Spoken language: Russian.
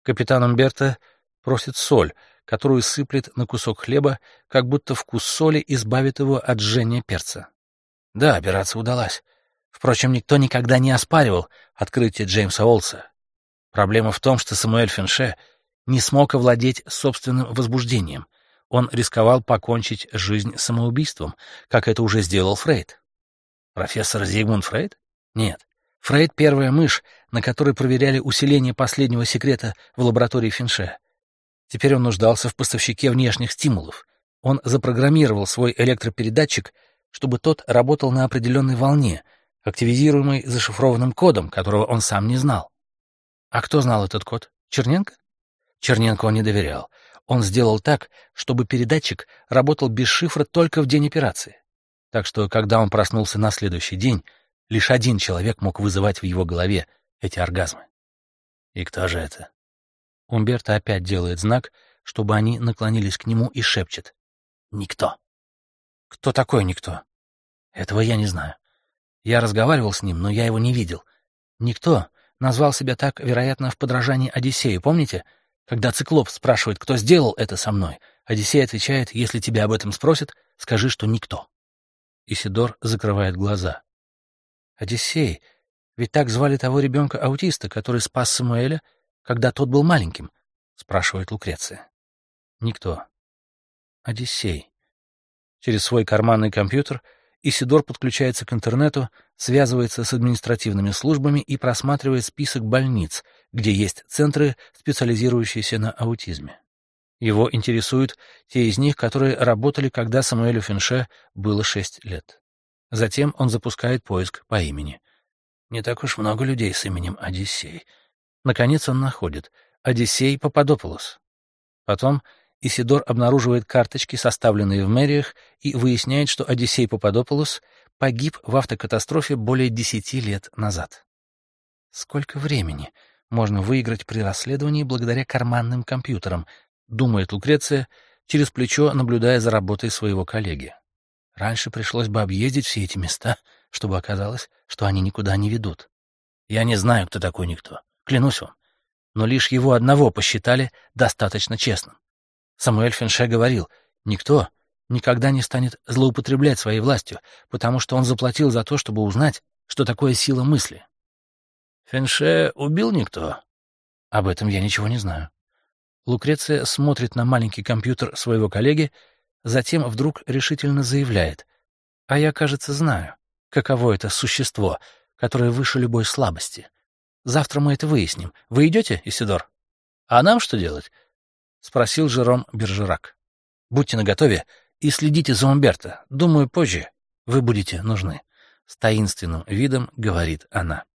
Капитан Умберто просит соль, которую сыплет на кусок хлеба, как будто вкус соли избавит его от жжения перца. Да, операция удалась. Впрочем, никто никогда не оспаривал открытие Джеймса Олса. Проблема в том, что Самуэль Финше не смог овладеть собственным возбуждением. Он рисковал покончить жизнь самоубийством, как это уже сделал Фрейд. Профессор Зигмунд Фрейд? Нет. Фрейд — первая мышь, на которой проверяли усиление последнего секрета в лаборатории Финше. Теперь он нуждался в поставщике внешних стимулов. Он запрограммировал свой электропередатчик, чтобы тот работал на определенной волне, активизируемой зашифрованным кодом, которого он сам не знал. А кто знал этот код? Черненко? Черненко он не доверял. Он сделал так, чтобы передатчик работал без шифра только в день операции. Так что, когда он проснулся на следующий день, лишь один человек мог вызывать в его голове эти оргазмы. И кто же это? Умберто опять делает знак, чтобы они наклонились к нему, и шепчет: «Никто». Кто такой никто? Этого я не знаю. Я разговаривал с ним, но я его не видел. Никто назвал себя так, вероятно, в подражании Одиссею, помните? Когда Циклоп спрашивает, кто сделал это со мной, Одиссей отвечает: если тебя об этом спросят, скажи, что никто. Исидор закрывает глаза. Одиссей, ведь так звали того ребенка-аутиста, который спас Самуэля, когда тот был маленьким, спрашивает Лукреция. Никто. Одиссей. Через свой карманный компьютер Исидор подключается к интернету, связывается с административными службами и просматривает список больниц, где есть центры, специализирующиеся на аутизме. Его интересуют те из них, которые работали, когда Самуэлю Финше было 6 лет. Затем он запускает поиск по имени. Не так уж много людей с именем Одиссей. Наконец он находит Одиссей Пападопулос. Потом Исидор обнаруживает карточки, составленные в мэриях, и выясняет, что Одиссей Пападопулос погиб в автокатастрофе более 10 лет назад. Сколько времени можно выиграть при расследовании благодаря карманным компьютерам, думает Лукреция, через плечо наблюдая за работой своего коллеги. Раньше пришлось бы объездить все эти места, чтобы оказалось, что они никуда не ведут. Я не знаю, кто такой никто, клянусь вам, но лишь его одного посчитали достаточно честным. Самуэль Финше говорил: никто никогда не станет злоупотреблять своей властью, потому что он заплатил за то, чтобы узнать, что такое сила мысли. Финше убил никто? Об этом я ничего не знаю. Лукреция смотрит на маленький компьютер своего коллеги, затем вдруг решительно заявляет: а я, кажется, знаю, каково это существо, которое выше любой слабости. Завтра мы это выясним. Вы идете, Исидор? А нам что делать? — спросил Жером Бержерак. — Будьте наготове и следите за Умберто. Думаю, позже вы будете нужны. С таинственным видом говорит она.